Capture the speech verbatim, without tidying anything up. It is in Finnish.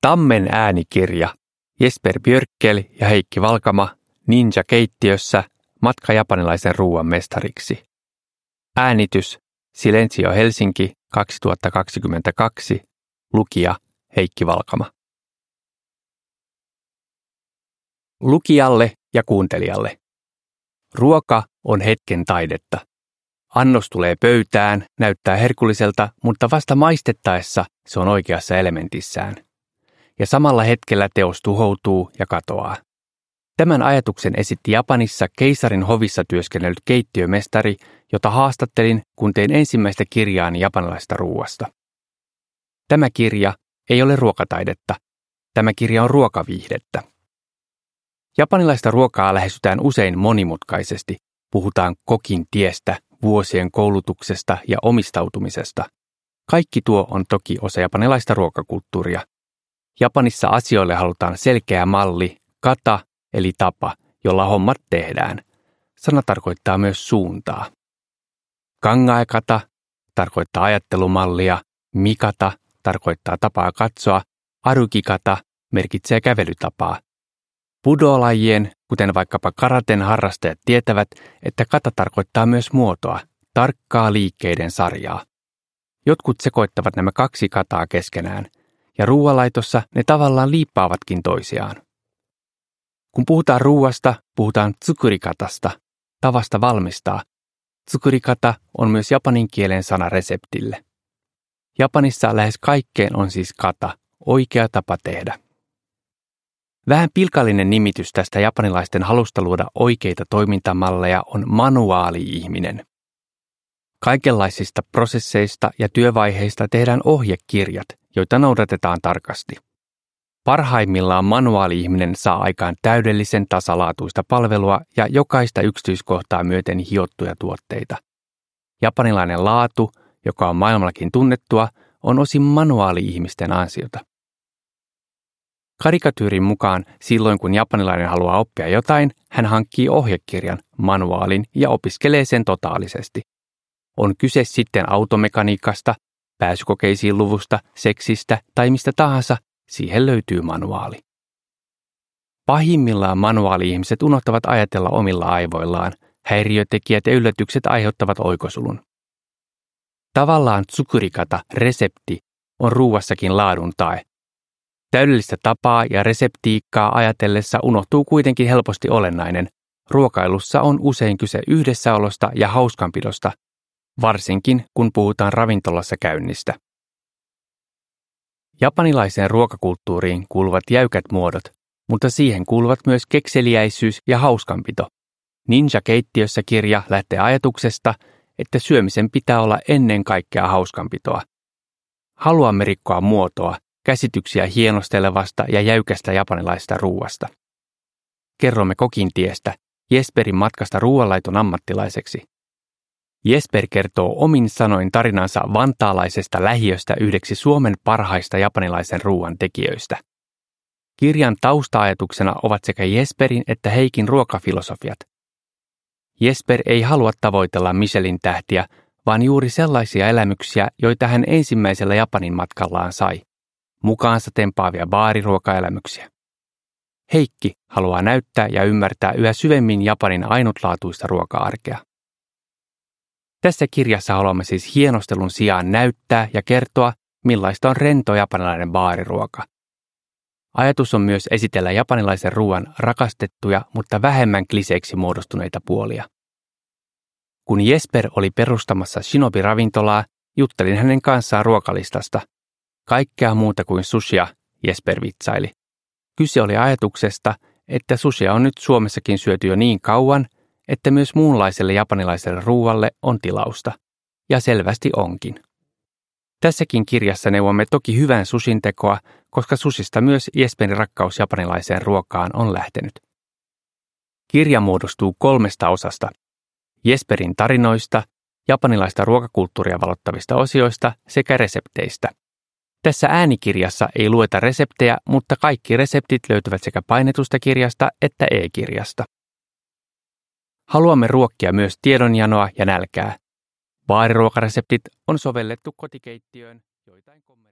Tammen äänikirja. Jesper Björkkel ja Heikki Valkama Ninja keittiössä matka japanilaisen ruuan mestariksi. Äänitys Silencio Helsinki kaksituhattakaksikymmentäkaksi. Lukija Heikki Valkama. Lukijalle ja kuuntelijalle. Ruoka on hetken taidetta. Annos tulee pöytään, näyttää herkulliselta, mutta vasta maistettaessa se on oikeassa elementissään. Ja samalla hetkellä teos tuhoutuu ja katoaa. Tämän ajatuksen esitti Japanissa keisarin hovissa työskennellyt keittiömestari, jota haastattelin, kun tein ensimmäistä kirjaani japanilaista ruuasta. Tämä kirja ei ole ruokataidetta. Tämä kirja on ruokaviihdettä. Japanilaista ruokaa lähestytään usein monimutkaisesti. Puhutaan kokin tiestä, vuosien koulutuksesta ja omistautumisesta. Kaikki tuo on toki osa japanilaista ruokakulttuuria. Japanissa asioille halutaan selkeä malli, kata eli tapa, jolla hommat tehdään. Sana tarkoittaa myös suuntaa. Kangae-kata tarkoittaa ajattelumallia, mikata tarkoittaa tapaa katsoa, arukikata merkitsee kävelytapaa. Budo-lajien, kuten vaikkapa karaten harrastajat tietävät, että kata tarkoittaa myös muotoa, tarkkaa liikkeiden sarjaa. Jotkut sekoittavat nämä kaksi kataa keskenään, ja ruoanlaitossa ne tavallaan liippaavatkin toisiaan. Kun puhutaan ruuasta, puhutaan tsukurikatasta, tavasta valmistaa. Tsukurikata on myös japanin kielen sana reseptille. Japanissa lähes kaikkeen on siis kata, oikea tapa tehdä. Vähän pilkallinen nimitys tästä japanilaisten halusta luoda oikeita toimintamalleja on manuaali-ihminen. Kaikenlaisista prosesseista ja työvaiheista tehdään ohjekirjat, joita noudatetaan tarkasti. Parhaimmillaan manuaali-ihminen saa aikaan täydellisen tasalaatuista palvelua ja jokaista yksityiskohtaa myöten hiottuja tuotteita. Japanilainen laatu, joka on maailmallakin tunnettua, on osin manuaali-ihmisten ansiota. Karikatyyrin mukaan silloin kun japanilainen haluaa oppia jotain, hän hankkii ohjekirjan, manuaalin ja opiskelee sen totaalisesti. On kyse sitten automekaniikasta, pääsykokeisiin luvusta, seksistä tai mistä tahansa, siihen löytyy manuaali. Pahimmillaan manuaali-ihmiset unohtavat ajatella omilla aivoillaan, häiriötekijät ja yllätykset aiheuttavat oikosulun. Tavallaan tsukurikata, resepti, on ruuassakin laadun tae. Täydellistä tapaa ja reseptiikkaa ajatellessa unohtuu kuitenkin helposti olennainen. Ruokailussa on usein kyse yhdessäolosta ja hauskanpidosta, varsinkin kun puhutaan ravintolassa käynnistä. Japanilaiseen ruokakulttuuriin kuuluvat jäykät muodot, mutta siihen kuuluvat myös kekseliäisyys ja hauskanpito. Ninja keittiössä kirja lähtee ajatuksesta, että syömisen pitää olla ennen kaikkea hauskanpitoa. Haluamme rikkoa muotoa, käsityksiä hienostelevasta ja jäykästä japanilaisesta ruuasta. Kerromme kokin tiestä, Jesperin matkasta ruoanlaiton ammattilaiseksi. Jesper kertoo omin sanoin tarinansa vantaalaisesta lähiöstä yhdeksi Suomen parhaista japanilaisen ruuan tekijöistä. Kirjan tausta-ajatuksena ovat sekä Jesperin että Heikin ruokafilosofiat. Jesper ei halua tavoitella Michelin tähtiä, vaan juuri sellaisia elämyksiä, joita hän ensimmäisellä Japanin matkallaan sai. Mukaansa tempaavia baariruokaelämyksiä. Heikki haluaa näyttää ja ymmärtää yhä syvemmin Japanin ainutlaatuista ruoka-arkea. Tässä kirjassa haluamme siis hienostelun sijaan näyttää ja kertoa, millaista on rento japanilainen baariruoka. Ajatus on myös esitellä japanilaisen ruoan rakastettuja, mutta vähemmän kliseiksi muodostuneita puolia. Kun Jesper oli perustamassa Shinobi-ravintolaa, juttelin hänen kanssaan ruokalistasta. Kaikkea muuta kuin sushia, Jesper vitsaili. Kyse oli ajatuksesta, että sushia on nyt Suomessakin syöty jo niin kauan, että myös muunlaiselle japanilaiselle ruualle on tilausta. Ja selvästi onkin. Tässäkin kirjassa neuvomme toki hyvän sushin tekoa, koska sushista myös Jesperin rakkaus japanilaiseen ruokaan on lähtenyt. Kirja muodostuu kolmesta osasta. Jesperin tarinoista, japanilaista ruokakulttuuria valottavista osioista sekä resepteistä. Tässä äänikirjassa ei lueta reseptejä, mutta kaikki reseptit löytyvät sekä painetusta kirjasta että e-kirjasta. Haluamme ruokkia myös tiedonjanoa ja nälkää. Baariruokareseptit on sovellettu kotikeittiöön joitain